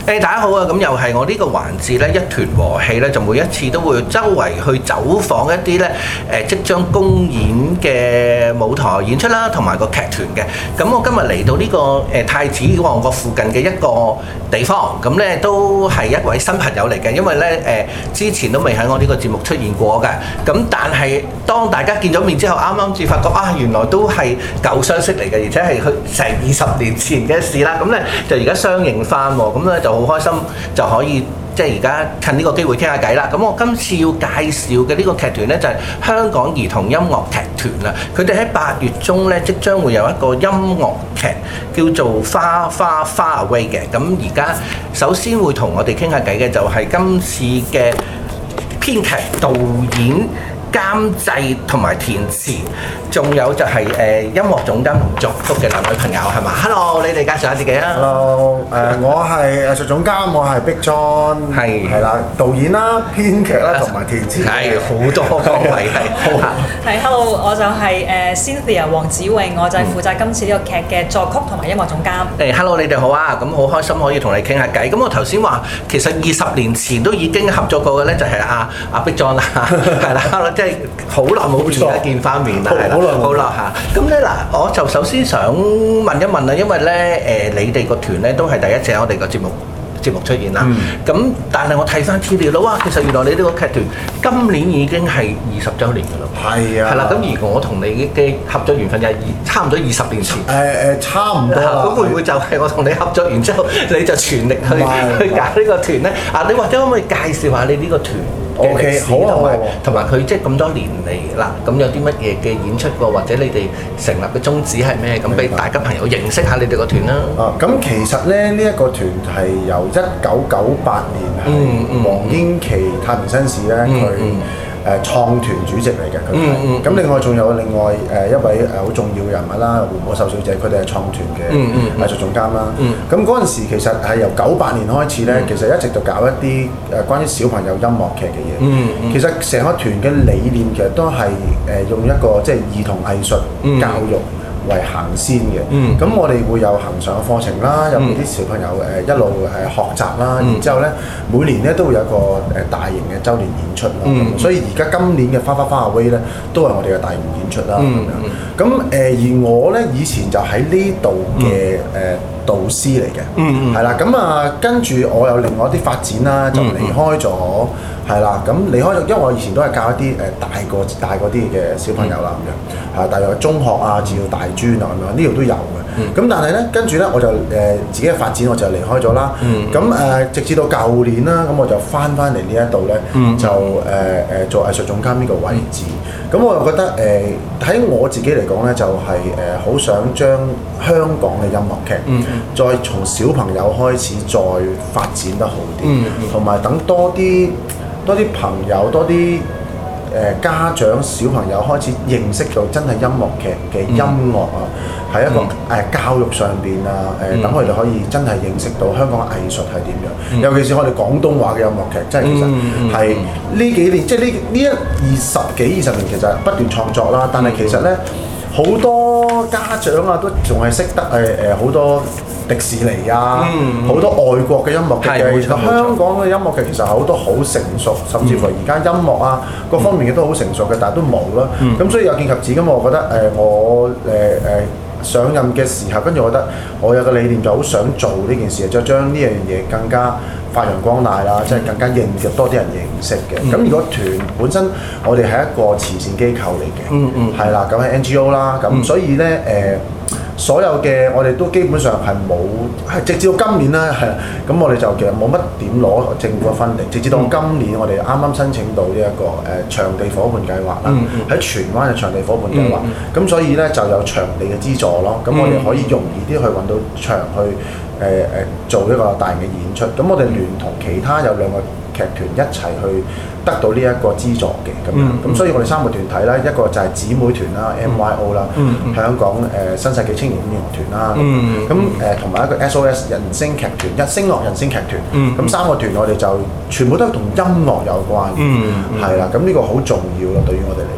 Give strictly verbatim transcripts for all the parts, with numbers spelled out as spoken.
誒大家好啊！咁又係我呢個環節咧，一團和氣咧，就每一次都會周圍去走訪一啲咧誒即將公演嘅舞台演出啦，同埋個劇團嘅。咁我今日嚟到呢個誒太子旺角附近嘅一個地方，咁咧都係一位新朋友嚟嘅，因為咧誒之前都未喺我呢個節目出現過嘅。咁但係當大家見咗面之後，啱啱至發覺啊，原來都係舊相識嚟嘅，而且係佢成二十年前嘅事啦。咁咧就而家相認翻喎，咁咧就好開心，就可以即係而家趁呢個機會傾下偈啦。咁我今次要介紹嘅呢個劇團咧就係香港兒童音樂劇團啦。佢哋喺八月中咧即將會有一個音樂劇叫做《花花花 Away》嘅。咁而家首先會同我哋傾下偈嘅就係今次嘅編劇、導演、監製同埋填詞，仲有就係誒音樂總監同作曲嘅兩位朋友係嘛 ？Hello， 你哋介紹下自己啊 ！Hello， 誒、呃、我係藝術總監，我係 Big John， 係係啦，導演啦、編劇啦同埋填詞， 係好多崗位係。 係 Hello， 我就係誒 Cynthia 黃子穎，我就係負責今次呢個劇嘅作曲同埋音樂總監。 誒 Hello， 你哋好啊！咁好開心可以同你傾下偈。咁我頭先話其實二十年前都已經合作過嘅咧，就係阿阿 Big John 啦，係啦，即係好耐冇見而家見翻面啦，係啦，好耐嚇。咁咧嗱，我就首先想問一問啦，因為咧誒、呃，你哋個團咧都係第一次喺我哋個節目節目出現啦。咁、嗯、但係我睇翻資料啦，哇！其實原來你呢個劇團今年已經係二十週年㗎啦。係啊。係啦，咁而我同你嘅合作緣分就係差唔多二十年前。誒誒、呃，差唔多啦。咁會唔會就係我同你合作完之後，你就全力去去搞呢個團咧？啊，你或者可唔可以介紹下你呢個團？O.K. 好啊，同埋同埋佢即係咁多年嚟啦，咁有啲乜嘢嘅演出過，或者你哋成立嘅宗旨係咩？咁俾大家朋友認識下你哋個團啦。 啊，咁其實咧呢一、這個團係由一九九八年係黃英琦太平紳士咧佢誒創團主席嚟嘅佢係。咁、嗯、另外仲有另外誒一位誒好重要嘅人物啦，胡寶秀小姐，佢哋係創團嘅藝術總監啦。咁嗰陣時其實係由九八年開始咧，嗯、其實一直就搞一啲誒關於小朋友音樂劇嘅嘢。嗯嗯、其實成個團嘅理念其實都係誒用一個即係兒童藝術教育為行先嘅，咁、嗯、我哋會有恆常嘅課程啦，有啲小朋友誒一路誒學習啦，嗯、然之後咧每年咧都會有一個誒大型嘅週年演出啦，嗯、所以而家今年嘅花花花 Away 咧都係我哋嘅大型演出啦，咁樣。咁誒而我咧以前就喺呢度嘅誒導師嚟嘅，係啦、嗯，咁啊跟住我有另外一啲發展啦，就離開咗。係啦，咁離開咗，因為我以前都係教一啲誒大個大個啲嘅小朋友啦，咁樣係大約中學啊至到大專啊咁樣，呢度都有嘅。咁、嗯、但係咧，跟住咧我就誒、呃、自己嘅發展，我就離開咗啦。咁誒、嗯呃、直至到舊年啦，咁我就翻翻嚟呢一度咧，嗯、就誒誒、呃、做藝術總監呢個位置。咁、嗯、我又覺得誒喺、呃、我自己嚟講咧，就係誒好想將香港嘅音樂劇，嗯、再從小朋友開始再發展得好啲，同埋、嗯嗯、等多啲。多啲朋友，多啲誒、呃、家長、小朋友開始認識到真係音樂劇嘅音樂啊，喺、嗯、一個誒、嗯呃、教育上邊啊，誒等佢哋可以真係認識到香港嘅藝術係點樣，嗯、尤其是我哋廣東話嘅音樂劇，即係其實係呢幾年，即係呢呢一二十幾二十年，其實不斷創作啦。但係其實咧，好多家長啊，都仲係識得誒誒好多迪士尼啊，好、嗯、多外國嘅音樂劇嘅。其實香港嘅音樂劇其實好多好成熟，甚至乎而家音樂啊各方面嘅都好成熟嘅，但係都冇啦。咁、嗯、所以有見及此，咁我覺得誒、呃、我誒誒、呃、上任嘅時候，跟住我覺得我有個理念就好想做呢件事，就將呢樣嘢更加發揚光大啦，即係更加認識多啲人認識嘅。咁、嗯、如果團本身我哋係一個慈善機構嚟嘅，嗯嗯，係啦，咁係 N G O 啦，咁、嗯、所以咧誒。呃所有嘅我哋都基本上係冇，係直至到今年啦，係咁我哋就其實冇乜點攞政府嘅分地，直至到今年我哋啱啱申請到呢一個誒場地夥伴計劃啦，喺荃灣嘅場地夥伴計劃，咁、嗯、所以咧就有場地嘅資助咯，咁我哋可以容易啲去揾到場去誒誒、呃、做一個大型嘅演出，咁我哋聯同其他有兩個劇團一齊去得到呢一個資助嘅咁樣，咁、嗯、所以我哋三個團體啦，一個就係姊妹團啦 M Y O 啦、嗯，香港誒、呃、新世紀青年演員團啦，咁誒同埋一個 S O S 人聲劇團，一聲樂人聲劇團，咁、嗯、三個團我哋就全部都係同音樂有關嘅，係啦、嗯，咁呢個好重要咯，對於我哋嚟講。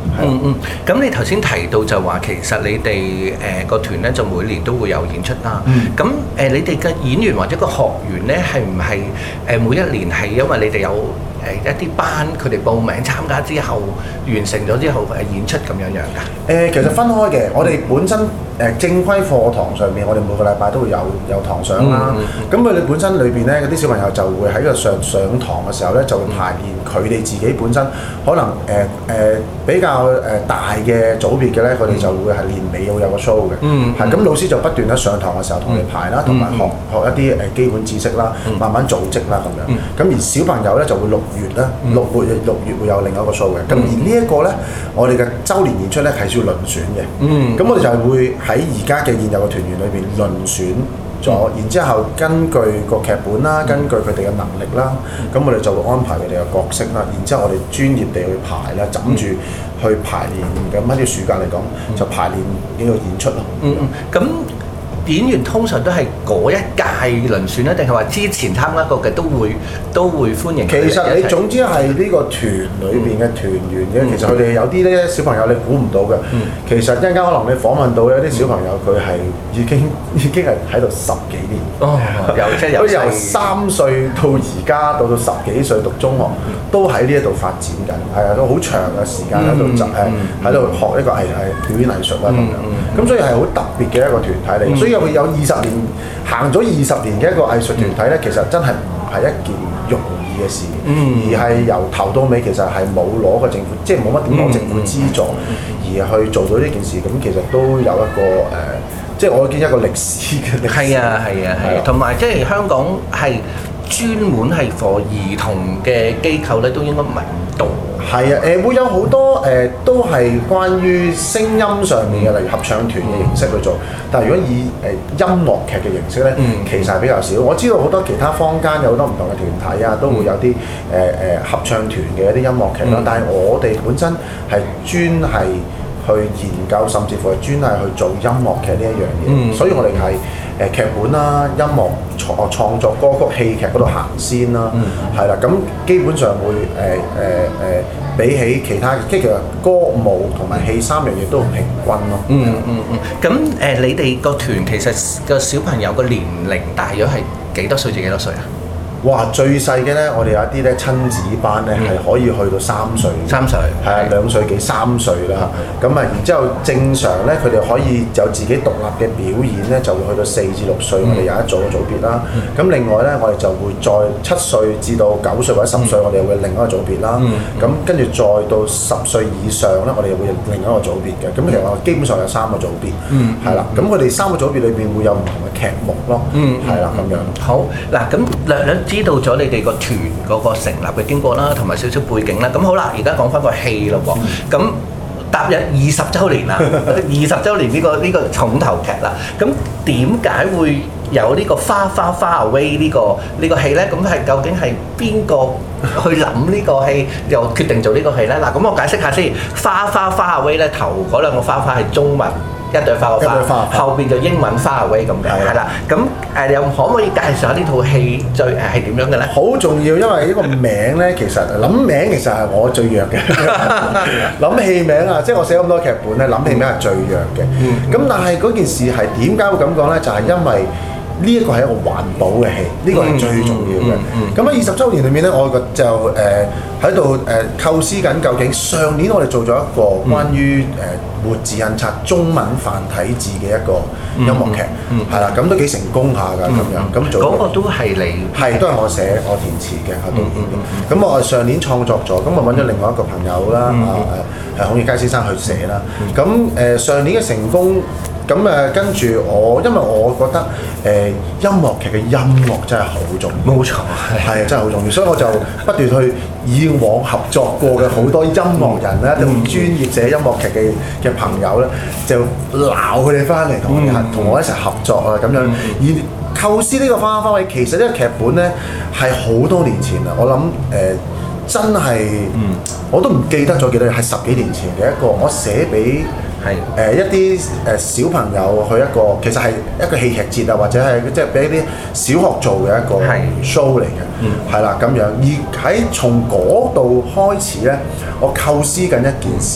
嗯嗯，咁你頭先提到就話其實你哋誒個團咧就每年都會有演出啦。咁誒、嗯、你哋嘅演員或者個學員咧係唔係誒每一年係因為你哋有誒一啲班佢哋報名參加之後完成咗之後誒演出咁樣樣㗎？ 誒、呃、其實分開嘅，我哋本身誒、呃、正規課堂上面，我哋每個禮拜都會有有堂上啦。咁佢哋本身裏邊咧，嗰啲小朋友就會喺個上上堂嘅時候咧，就會排練佢哋自己本身可能誒誒、呃呃、比較誒大嘅組別嘅咧，佢哋就會係年尾會有個 show 嘅。嗯，係咁老師就不斷喺上堂嘅時候同你排啦，同埋學學一啲誒基本知識啦，慢慢組織啦咁樣。咁而小朋友咧就會六月咧，六月六月會有另一個 show 嘅。咁而呢一個咧，我哋嘅週年演出咧係需要輪選嘅。嗯，咁我哋就係會喺而家嘅現有嘅團員裏邊輪選咗，然之後根據個劇本啦，根據佢哋嘅能力啦，咁我哋就會安排佢哋嘅角色啦，然之後我哋專業地去排啦，枕住去排練。咁喺啲暑假嚟講，就排練呢個演出咯。嗯嗯，咁。演員通常都係嗰一屆輪選咧，定係話之前參加過嘅都會都會歡迎。其實你總之係呢個團裏邊嘅團員嘅，嗯、其實佢哋有啲咧小朋友你估唔到嘅。嗯、其實一陣間可能你訪問到有啲小朋友佢係已經已經係喺度十幾年。哦，由即係由由三歲到而家到到十幾歲讀中學，嗯、都喺呢一度發展緊。係啊，都好長嘅時間喺度就誒喺度學一個藝藝表演藝術啦咁樣。咁所以係好特別嘅一個團體嚟。所以佢有二十年行咗二十年嘅一個藝術團體咧，其實真係唔係一件容易嘅事，嗯、而係由頭到尾其實係冇攞過政府，即係冇乜點攞政府資助，嗯、而去做到呢件事。咁其實都有一個誒、呃，即係我見一個歷史嘅歷史。係啊係啊係，同埋即係香港係專門係 for 兒童嘅機構咧，都應該唔係咁多。係啊，誒、呃、會有好多誒、呃、都係關於聲音上面嘅，例如合唱團嘅形式去做。但係如果以誒、呃、音樂劇嘅形式咧，嗯、其實係比較少。我知道好多其他坊間有好多唔同嘅團體啊，都會有啲誒誒合唱團嘅一啲音樂劇啦。嗯、但係我哋本身係專係去研究，甚至乎係專係去做音樂劇呢一樣嘢。嗯、所以我哋係誒劇本啦、音樂創創作歌曲、戲劇嗰度行先啦，係啦、嗯。咁基本上會誒誒誒。呃呃呃比起其他，即係其實歌舞同埋戲三樣嘢都好平均咯。嗯嗯嗯。咁誒、嗯呃，你哋個團其實個小朋友個年齡大約係幾多歲至幾多歲啊？哇！最細嘅咧，我哋有一啲咧親子班咧，係、嗯、可以去到三歲。三歲。係啊，兩歲幾三歲啦。咁啊、嗯，然之後正常咧，佢哋可以有自己獨立嘅表演咧，就會去到四至六歲，嗯、我哋有一組嘅組別啦。咁、嗯、另外咧，我哋就會再七歲至到九歲或者十歲，嗯、我哋會另一個組別啦。咁跟住再到十歲以上咧，我哋又會另一個組別嘅。咁、嗯、其實我基本上有三個組別。嗯。係啦，咁佢哋三個組別裏邊會有唔同嘅劇目咯。嗯。係啦，咁樣。好嗱，咁兩兩。知道咗你哋個團嗰個成立嘅經過啦，同埋少少背景啦。咁好啦，而家講翻個戲咯喎。咁、嗯、踏入二十週年啦，二十週年呢、呢個呢、呢個重頭劇啦。咁點解會有呢個花花花 away 呢個呢個戲咧？咁係究竟係邊個去諗呢個戲，又決定做呢個戲咧？嗱，咁我解釋下先。花花花 away 咧，頭嗰兩個花花係中文。一朵花個花，後邊就英文花 away 咁嘅，係啦。咁誒又可唔可以介紹下呢套戲最誒係點樣嘅咧？好重要，因為呢個名咧，其實諗名其實係我最弱嘅。諗戲名啊，即係我寫咁多劇本咧，諗戲名係最弱嘅。咁、嗯、但係嗰件事係點解會咁講咧？就係、是、因為呢一個係一個環保嘅戲，呢、這個係最重要嘅。咁喺二十週年裏面咧，我就誒喺度誒構思緊，究竟上年我哋做咗一個關於誒。呃活字印刷中文繁體字嘅一個音樂劇，係啦、嗯，咁、嗯、都幾成功下㗎，咁、嗯、樣咁做。嗰個都係你係都係我寫我填詞嘅，喺度演嘅。咁、嗯、我上年創作咗，咁我揾咗另外一個朋友啦，嗯、啊誒係孔乙佳先生去寫啦。咁誒、嗯呃、上年嘅成功。咁誒跟住我，因為我覺得誒、呃、音樂劇嘅音樂真係好重要，冇錯，係真係好重要，所以我就不斷去以往合作過嘅好多音樂人咧，同、嗯、專業寫音樂劇嘅嘅朋友咧，就鬧佢哋翻嚟同我哋同、嗯、我一齊合作啊咁樣。嗯、而構思呢個花花 away，其實呢個劇本咧係好多年前啦，我諗誒、呃、真係，嗯、我都唔記得咗幾多年，係十幾年前嘅一個，我寫俾。係誒、呃、一啲誒、呃、小朋友去一個，其實係一個戲劇節啊，或者係即係俾啲小學做嘅一個 show 嚟嘅，係啦咁樣。而喺從嗰度開始咧，我構思緊一件事，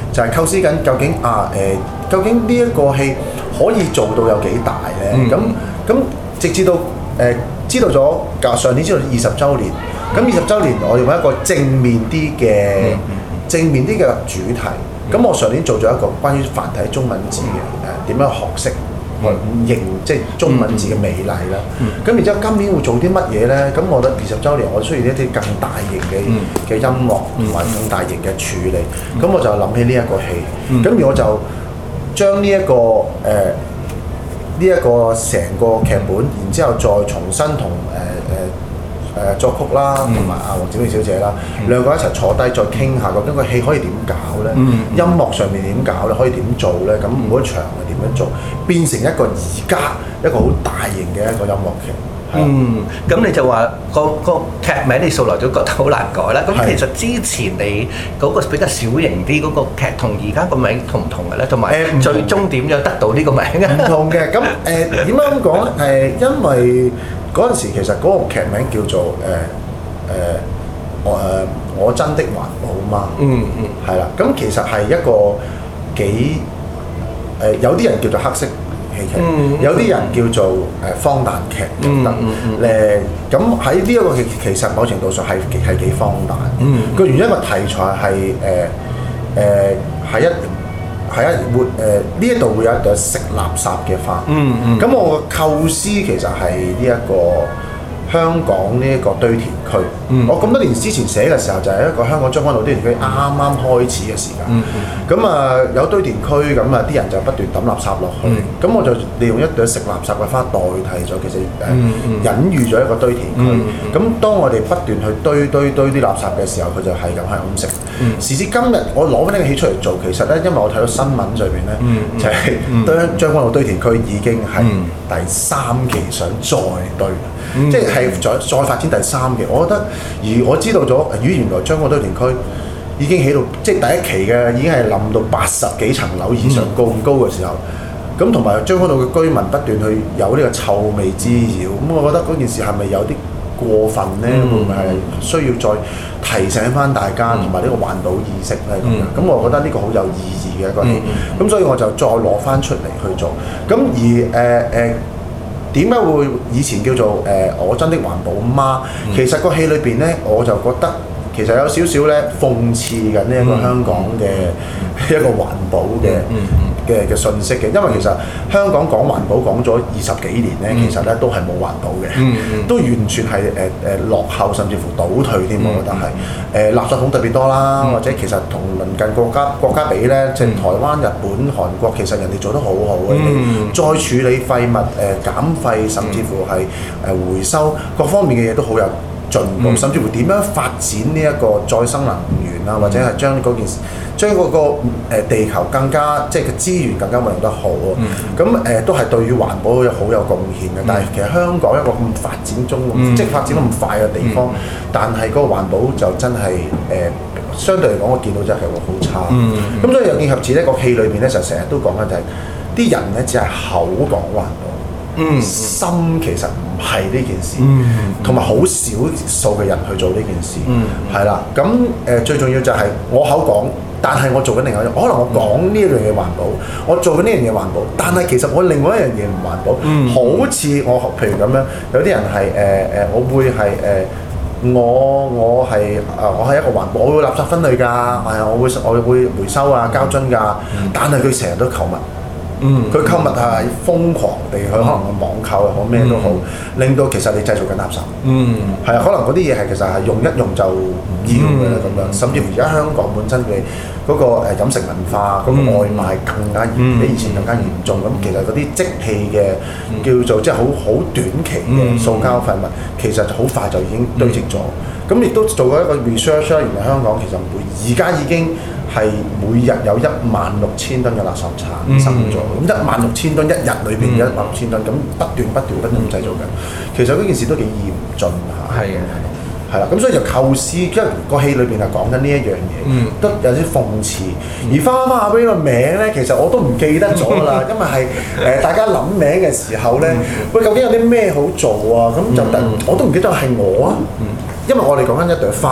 就係構思緊究竟啊誒、呃，究竟呢一個戲可以做到有幾大咧？咁咁、嗯、直至到誒、呃、知道咗，上年知道二十週年，咁二十週年我哋揾一個正面啲嘅、嗯、正面啲嘅主題。咁、嗯、我上年做咗一個關於繁體中文字嘅誒點樣學識。去認即係中文字嘅美麗啦，咁、嗯、然之後今年會做啲乜嘢咧？咁我覺得二十週年我需要一啲更大型嘅嘅、嗯、音樂同埋更大型嘅處理，咁、嗯、我就諗起呢一個戲，咁、嗯、而我就將呢一個誒呢一個成個劇本，然之後再重新同誒誒。呃呃誒作曲啦，同埋阿黃子薇小姐啦，嗯、兩個一齊坐低再傾下，究竟個戲可以點搞咧？嗯、音樂上面點搞咧？可以點做咧？咁每一場係點樣做，變成一個而家一個好大型嘅一個音樂劇。 嗯，咁你就話個個劇名你素來都覺得好難改啦。咁其實之前你嗰個比較小型啲嗰個劇，同而家個名同唔同嘅咧？同埋誒最終點樣得到呢個名啊？ 唔同嘅，咁誒點樣咁講咧？誒因為嗰陣時其實嗰個劇名叫做誒誒、呃呃、我誒、呃、我真的環保嘛，嗯嗯，係啦，咁其實係一個幾誒、呃、有啲人叫做黑色戲劇，嗯、有啲人叫做誒、呃、荒誕劇等等，誒咁喺呢一個其其實某程度上係係幾荒誕，個、嗯、原因個題材係誒誒係一。係啊，會誒呢一度會有一朵食垃圾嘅花。嗯嗯。咁、嗯、我個構思其實係呢一個香港呢一個堆填區。嗯。我咁多年之前寫嘅時候，就係一個香港將軍澳堆填區啱啱開始嘅時間。嗯咁啊、嗯、有堆填區，咁啊啲人就不斷抌垃圾落去。咁、嗯、我就利用一朵食垃圾嘅花代替咗，其實誒、嗯嗯、隱喻咗一個堆填區。咁、嗯嗯、當我哋不斷去堆堆堆啲垃圾嘅時候，佢就係咁係咁食。嗯、時至今日，我攞翻呢個戲出嚟做，其實咧，因為我睇到新聞上邊咧，嗯嗯、就係堆將軍澳堆填區已經係第三期想再堆，嗯、即係再再發展第三期。我覺得，而我知道咗，咦，原來將軍澳堆填區已經起到，即係第一期嘅已經係冧到八十幾層樓以上高咁高嘅時候，咁同埋將軍澳嘅居民不斷去有呢個臭味滋擾，咁、嗯、我覺得嗰件事係咪有啲過分咧？會唔會係需要再提醒翻大家同埋呢個環保意識咧？咁樣、嗯，咁我覺得呢個好有意義嘅一個戲，咁、嗯、所以我就再攞翻出嚟去做。咁而誒誒點解會一前叫做誒、呃、我真的環保媽？嗯、其實個戲裏邊咧，我就覺得其實有少少咧諷刺緊呢一個香港嘅、嗯、一個環保嘅。嗯嗯嘅嘅信息嘅，因為其實香港講環保講咗二十幾年咧，嗯、其實咧都係冇環保嘅，嗯嗯、都完全係誒誒落後，甚至乎倒退添。我覺得係誒垃圾桶特別多啦，嗯、或者其實同鄰近國家國家比咧，即係、嗯、台灣、日本、韓國，其實人哋做得好好嘅，嗯、再處理廢物誒、呃、減廢，甚至乎係誒回收各方面嘅嘢都好有進步，嗯、甚至乎點樣發展呢一個再生能源啊，或者係將嗰件事。將嗰個誒地球更加即係嘅資源更加運用得好啊！咁誒、嗯呃、都係對於環保有好有貢獻嘅。嗯、但係其實香港一個咁發展中，嗯、即係發展得咁快嘅地方，嗯、但係嗰個環保就真係誒、呃、相對嚟講，我見到真係會好差。咁、嗯嗯、所以有見及此呢個戲裏面咧就成日都講緊就係、是、啲人咧只係口講環保，嗯、心其實唔係呢件事，同埋好少數嘅人去做呢件事，係啦、嗯。咁誒、呃、最重要就係我口講。但係我做緊另外一樣，可能我講呢一樣嘢環保，我做緊呢樣嘢環保，但係其實我另外一樣嘢唔環保，嗯、好似我譬如咁樣，有啲人係誒誒，我會係誒、呃，我我係啊，我係一個環保，我會垃圾分類㗎，係啊，我會我會回收啊膠樽㗎，嗯、但係佢成日都購物。嗯，佢購物係瘋狂地，佢可能個網購又好咩都好，令到其實你製造緊垃圾。嗯，係啊，可能嗰啲嘢係其實係用一用就唔要嘅啦咁樣，甚至乎而家香港本身嘅嗰個誒飲食文化，嗰個外賣更加嚴，比以前更加嚴重。咁其實嗰啲即棄嘅叫做即係好好短期嘅塑膠廢物，其實好快就已經堆積咗。咁亦都做過一個 research 啦，原來香港其實每而家已經係每日有一萬六千噸嘅垃圾產生咗，咁一萬六千噸一日裏邊一萬六千噸，咁不斷不斷不斷咁製造緊。其實嗰件事都幾嚴峻嚇。係嘅，係啦，咁所以就構思，因為個戲裏邊係講緊呢一樣嘢，都有啲諷刺。而花媽阿 Ray 個名咧，其實我都唔記得咗啦，因為係誒大家諗名嘅時候咧，喂究竟有啲咩好做啊？咁就突我都唔記得係我啊，因為我哋講緊一朵花。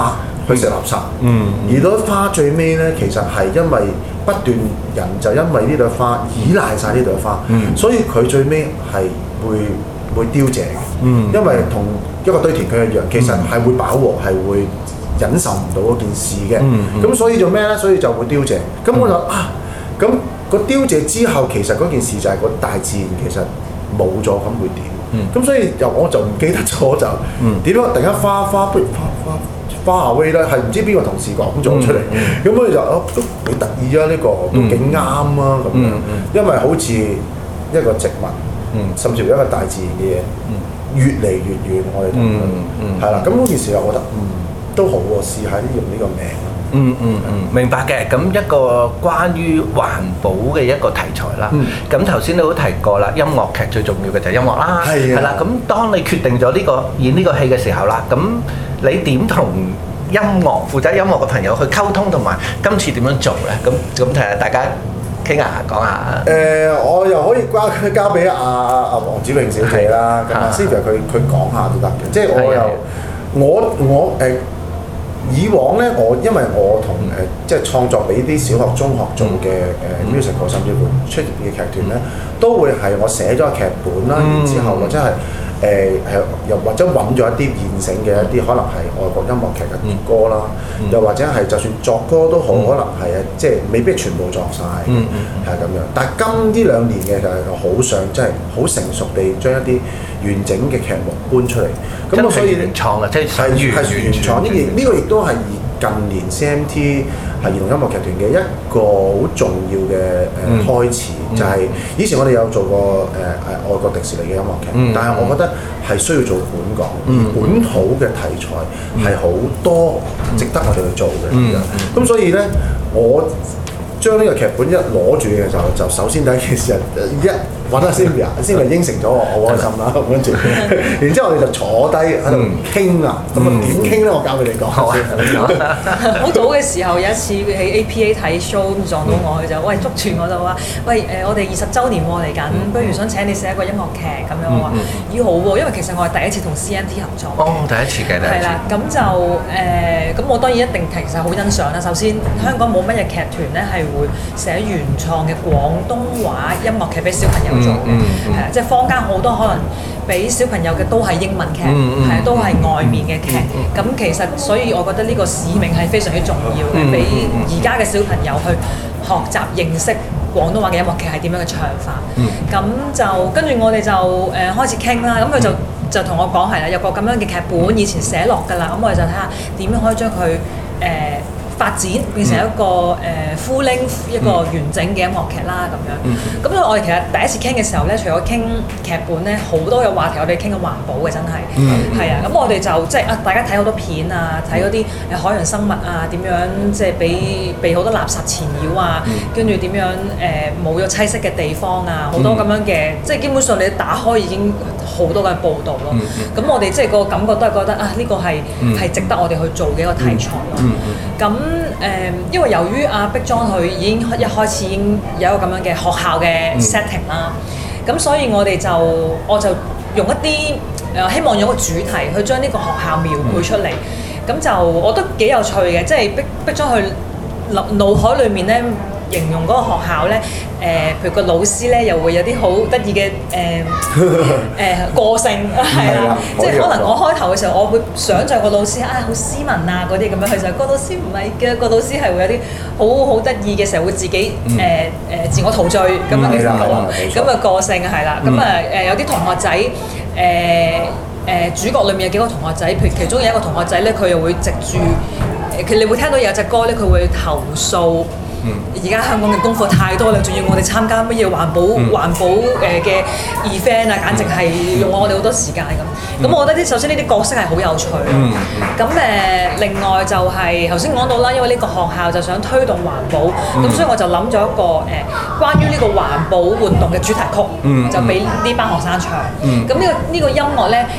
去食垃圾。 嗯。 而朵花最尾咧，其實係因為不斷人就因為呢朵花依賴晒呢朵花， 嗯、 所以佢最尾係會會凋謝嘅。嗯、因為同一個堆填區一樣，其實係會飽和，係會忍受唔到嗰件事嘅。咁、嗯嗯、所以做咩咧？所以就會凋謝。咁我就、嗯、啊，咁、個凋謝之後，其實嗰件事就係個大自然其實冇咗，咁會點？咁、嗯、所以又我就唔記得咗就點解、嗯、突然間花花不如花花。花下威咧係唔知邊個同事講咗出嚟，咁佢、嗯嗯、就哦都幾得意啊！呢、呢個都幾啱啊咁樣，嗯嗯、因為好似一個植物，嗯、甚至乎一個大自然嘅嘢，嗯、越嚟越遠，我哋同佢係啦。咁嗰件事我覺得嗯都好喎，試下用呢個名。 嗯嗯嗯，明白嘅。咁一個關於環保嘅一個題材啦。咁頭先你都提過啦，音樂劇最重要嘅就係音樂啦。係係啦。咁當你決定咗呢個演呢個戲嘅時候啦，咁你點同音樂負責音樂嘅朋友去溝通，同埋今次點樣做咧？咁咁睇下大家傾下講下。誒、 呃，我又可以交交俾阿阿黃子穎小姐啦。咁啊 Sylvia 佢佢講下都得嘅。即係我又我我誒。以往咧，我因為我同誒、呃、即係創作俾啲小學、中學做嘅誒 musical，甚至乎出現嘅劇團咧，都會係我寫咗個劇本啦，然之後或者係誒係又或者揾咗一啲現成嘅一啲可能係外國音樂劇嘅歌啦，嗯、又或者係就算作歌都好，嗯、可能係誒即係未必全部作晒，係咁、嗯、樣。但係今呢兩年嘅就係好想即係好成熟地將一啲完整嘅劇目搬出嚟，咁我所以原創啊，即係係原創呢件呢個亦都係近年 C M T 係兒童音樂劇團嘅一個好重要嘅誒、呃嗯、開始，就係、是、以前我哋有做過誒誒、呃、外國迪士尼嘅音樂劇，嗯、但係我覺得係需要做本港，嗯、本土嘅題材係好多值得我哋去做嘅，咁、嗯嗯、所以咧我將呢個劇本一攞住嘅時候，就首先第一件事一揾阿 Sylvia，Sylvia 應承咗我，好開心啦，跟住，然之後我哋就坐低喺度傾啊，咁啊點傾咧？我教俾你講。好早嘅時候有一次喺 A P A 睇 show 咁撞到我，佢就喂捉住我就話：喂誒，我哋二十週年喎嚟緊，不如想請你寫一個音樂劇咁樣。我話咦好喎，因為其實我係第一次同 C M T 合作。 哦，第一次嘅，第一次。係啦， 咁就誒，咁我當然一定其實好欣賞啦。首先香港冇乜嘢劇團咧係會寫原創嘅廣東話音樂劇俾小朋友做嘅，係啊，即係坊間好多可能俾小朋友嘅都係英文劇，係都係外面嘅劇。咁其實所以我覺得呢個使命係非常之重要嘅，俾而家嘅小朋友去學習認識廣東話嘅音樂劇係點樣嘅唱法。咁就跟住我哋就誒開始傾啦。咁佢就就同我講係啦，有個咁樣嘅劇本以前寫落㗎啦。咁我哋就睇下點樣可以將佢誒發展變成一個誒、嗯呃、full length 一個完整嘅音樂劇啦咁樣。咁所以我哋其實第一次傾嘅時候咧，除咗傾劇本咧，好多嘅話題我哋傾緊環保嘅真係，係啊、嗯。咁我哋就即係啊，大家睇好多片啊，睇嗰啲誒海洋生物啊，點樣即係俾被好多垃圾纏繞啊，跟住點樣誒冇咗棲息嘅地方啊，好多咁樣嘅，即係基本上你打開已經好多嘅報導咯。咁、嗯、我哋即係個感覺都係覺得啊，呢、呢個係係、嗯、值得我哋去做嘅一個題材咯。咁、嗯嗯誒、嗯，因為由於阿碧莊佢已經一開始已經有一個咁樣嘅學校嘅 setting 啦，咁、嗯、所以我哋就我就用一啲誒、呃、希望用個主題去將呢個學校描繪出嚟，咁、嗯、就我覺得幾有趣嘅，即係碧碧莊佢腦腦海裡面咧形容嗰個學校咧，誒、呃，譬如個老師咧又會有啲好得意嘅誒誒個性，係啦，即係可能我開頭嘅時候，我會想像個老師啊好斯文啊嗰啲咁樣，其實個老師唔係嘅，個老師係會有啲好好得意嘅時候會自己誒誒、呃呃、自我陶醉咁樣嘅個咁嘅個性係啦，咁啊誒有啲同學仔誒誒、呃呃、主角裡面有幾個同學仔，譬如其中有一個同學仔咧，佢又會藉住佢你會聽到有隻歌咧，佢會投訴。而家、嗯、香港嘅功課太多啦，仲要我哋參加乜嘢環保、嗯、環保誒嘅 event 啊，簡直係用我哋好多時間咁。咁、嗯、我覺得啲首先呢啲角色係好有趣咯。咁誒、嗯，另外就係頭先講到啦，因為呢個學校就想推動環保，咁、嗯、所以我就諗咗一個誒、呃、關於呢個環保活動嘅主題曲，嗯、就俾呢班學生唱。咁呢、嗯這個呢、這個音樂咧。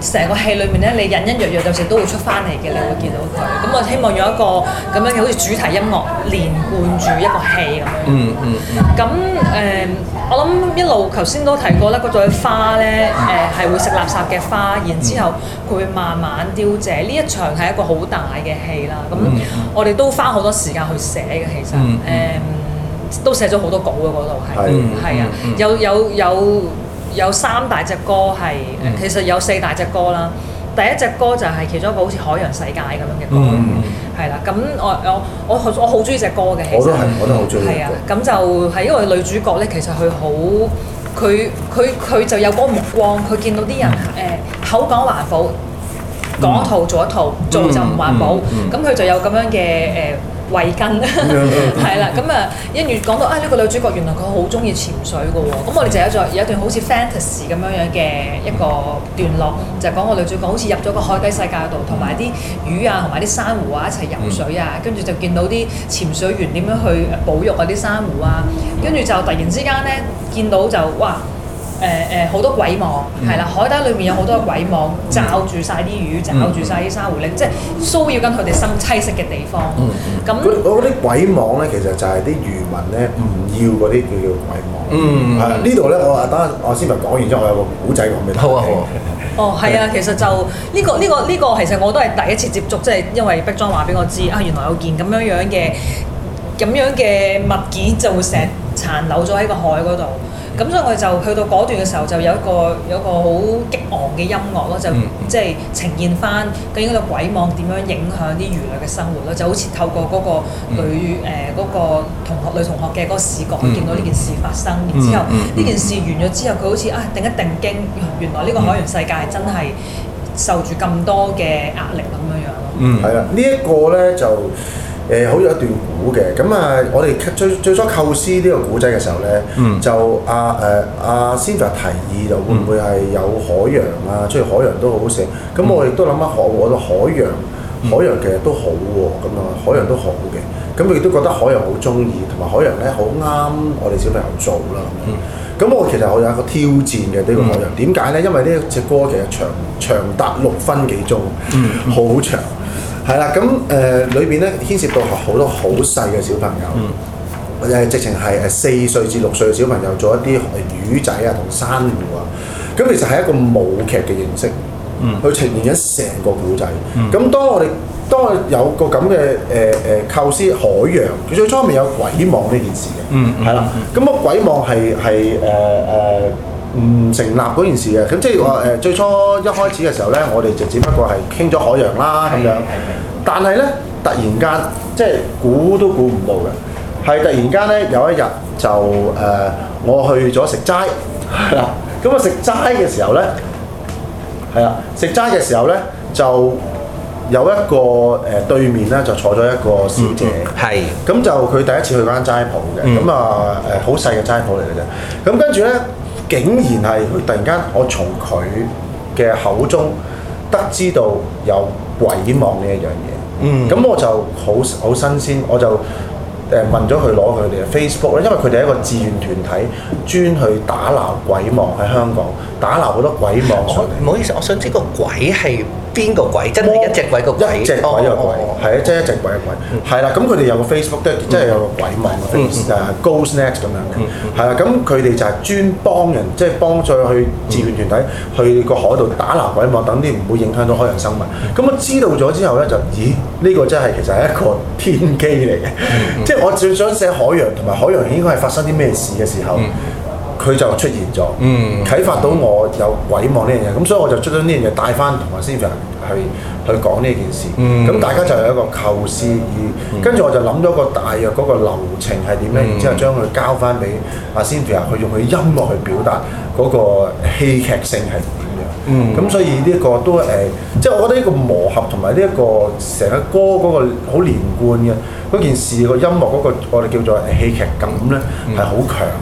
成個戲裏面咧，你隱隱約約有時都會出翻嚟嘅，你會見到佢。咁我希望用一個咁樣嘅好似主題音樂連貫住一個戲咁樣。 嗯嗯咁誒、呃，我諗一路頭先都提過啦，嗰朵花咧誒係會食垃圾嘅花，然之後佢會慢慢凋謝。呢一場係一個好大嘅戲啦。咁、嗯、我哋都花好多時間去寫嘅，其實誒、嗯嗯、都寫咗好多稿嘅嗰度係，係啊，有有有有三大隻歌係，嗯、其實有四大隻歌啦。第一隻歌就係其中一個好似海洋世界咁樣嘅歌，係啦、嗯。咁我我我我我好中意隻歌嘅，其實我都係，我都好中意。 係啊，咁就係因為女主角咧，其實佢好，佢佢佢就有嗰個目光，佢見到啲人誒、呃、口講環保，講一套做一套，做就唔環保，咁佢、嗯嗯、就有咁樣嘅誒。呃圍巾係啦，咁啊，跟住講到啊，呢個女主角原來佢好中意潛水嘅喎，咁我哋就有咗有一段好似 fantasy 咁樣樣嘅一個段落，就係講個女主角好似入咗個海底世界度，同埋啲魚啊，同埋啲珊瑚啊一齊游水啊，跟住就見到啲潛水員點樣去保育嗰啲珊瑚啊，跟住就突然之間咧見到就哇！誒誒好多鬼網係啦，海底裏面有好多鬼網罩住晒啲魚，罩住晒啲珊瑚，令即係騷擾緊佢哋生棲息嘅地方。咁我嗰啲鬼網咧，其實就係啲漁民咧唔要嗰啲叫叫鬼網。嗯，係呢度咧，我啊等下我先咪講完之後，我有個古仔講俾你聽。好啊好啊。 哦，係啊，其實就呢個呢個呢個其實我都係第一次接觸，即係因為碧莊話俾我知啊，原來有件咁樣樣嘅咁樣嘅物件就會成日殘留咗喺個海嗰度。咁所以我哋就去到嗰段嘅時候，就有一個有一個好激昂嘅音樂咯，就即係呈現翻究竟嗰個鬼網點樣影響啲魚類嘅生活咯，就好似透過嗰個女誒嗰、呃嗰個同學女同學嘅嗰個視角去見到呢件事發生，然之後呢件事完咗之後，佢好似啊定一定驚，原來呢個海洋世界係真係受住咁多嘅壓力咁樣樣咯。 嗯，係啦，呢一個咧就。誒好、呃、有一段古嘅，咁啊，我哋最最初構思呢個古仔嘅時候咧，嗯、就阿誒阿 Cynthia 提議就會唔會係有海洋啊？即係海洋都好寫，咁、嗯、我亦都諗下海，我覺得海洋海洋其實都好喎，咁啊海洋都好嘅，咁佢亦都覺得海洋好中意，同埋海洋咧好啱我哋小朋友做啦咁樣。咁、嗯、我其實我有一個挑戰嘅呢個海洋，點解咧？因為呢隻歌其實長長達六分幾鐘，好、嗯、長。係啦，咁誒裏邊咧牽涉到好多好細嘅小朋友，誒、嗯、直情係誒四歲至六歲嘅小朋友做一啲魚仔啊同珊瑚啊，咁其實係一個舞劇嘅形式，嗯、去呈現緊成個故仔。咁、嗯、當我哋當我有個咁嘅誒誒構思海洋，佢最初未有鬼網呢件事嘅，係啦、嗯，咁、嗯、個鬼網係係誒誒。唔成立嗰件事嘅，咁即係話誒最初一開始嘅時候咧，我哋就只不過係傾咗海洋啦咁樣，但係咧突然間即係估都估唔到嘅，係突然間咧有一日就誒、呃、我去咗食齋，係啦，咁啊食齋嘅時候咧，係啦，食齋嘅時候咧就有一個誒、呃、對面咧就坐咗一個小姐，係、嗯，咁就佢第一次去嗰間齋鋪嘅，咁啊誒好細嘅齋鋪嚟嘅啫，咁跟住咧。竟然係佢突然間，我從佢嘅口中得知到有鬼網呢一樣嘢。嗯，咁我就好好新鮮，我就誒問咗佢攞佢哋嘅 Facebook 咧，因為佢哋係一個志願團體，專去打撈鬼網喺香港打撈好多鬼網上嚟。唔好意思，我想知個鬼係邊個鬼？真係一隻鬼個鬼？一隻鬼個鬼，係啊，即係一隻鬼嘅鬼。係啦，咁佢哋有個 Facebook 都係即係有個鬼網嘅 face 誒 Ghost Next 咁樣嘅。係啦，咁佢哋就係專幫人，即係幫咗去志願團體去個海度打撈鬼網，等啲唔會影響到海洋生物。咁我知道咗之後咧，就咦呢個真係其實係一個天機嚟嘅。即係我最想寫海洋同埋海洋應該係發生啲咩事嘅時候。佢就出現咗，嗯、啟發到我有鬼網呢樣嘢，咁所以我就將呢樣嘢帶翻同埋 Cynthia 去去講呢件事，咁、嗯、大家就有一個構思，而跟住我就諗咗個大約嗰個流程係點咧，嗯、然之後將佢交翻俾阿 Cynthia，佢用佢音樂去表達嗰個戲劇性係點樣，咁、嗯、所以呢個都誒，即、呃、係、就是、我覺得呢個磨合同埋呢一個成個歌嗰個好連貫嘅嗰件事個音樂嗰、那個我哋叫做戲劇感咧係好強嘅。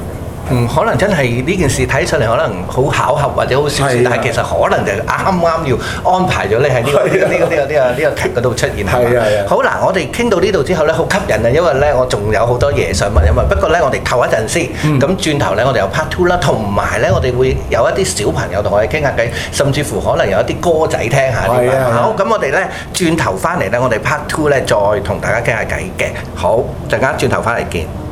嗯，可能真係呢件事睇上嚟可能好巧合或者好小事， 係啊但係其實可能就啱啱要安排咗你喺呢個呢個呢個呢個呢個呢個劇嗰度出現係嘛？ 係啊係啊好嗱，我哋傾到呢度之後咧，好吸引啊，因為咧我仲有好多嘢想問，因為不過咧我哋唞一陣先，咁轉頭咧我哋有 part two 啦，同埋咧我哋會有一啲小朋友同我哋傾下偈，甚至乎可能有一啲歌仔聽下啲係啊好，咁我哋咧轉頭翻嚟咧，我哋 part two 咧再同大家傾下偈嘅。好，陣間轉頭翻嚟見。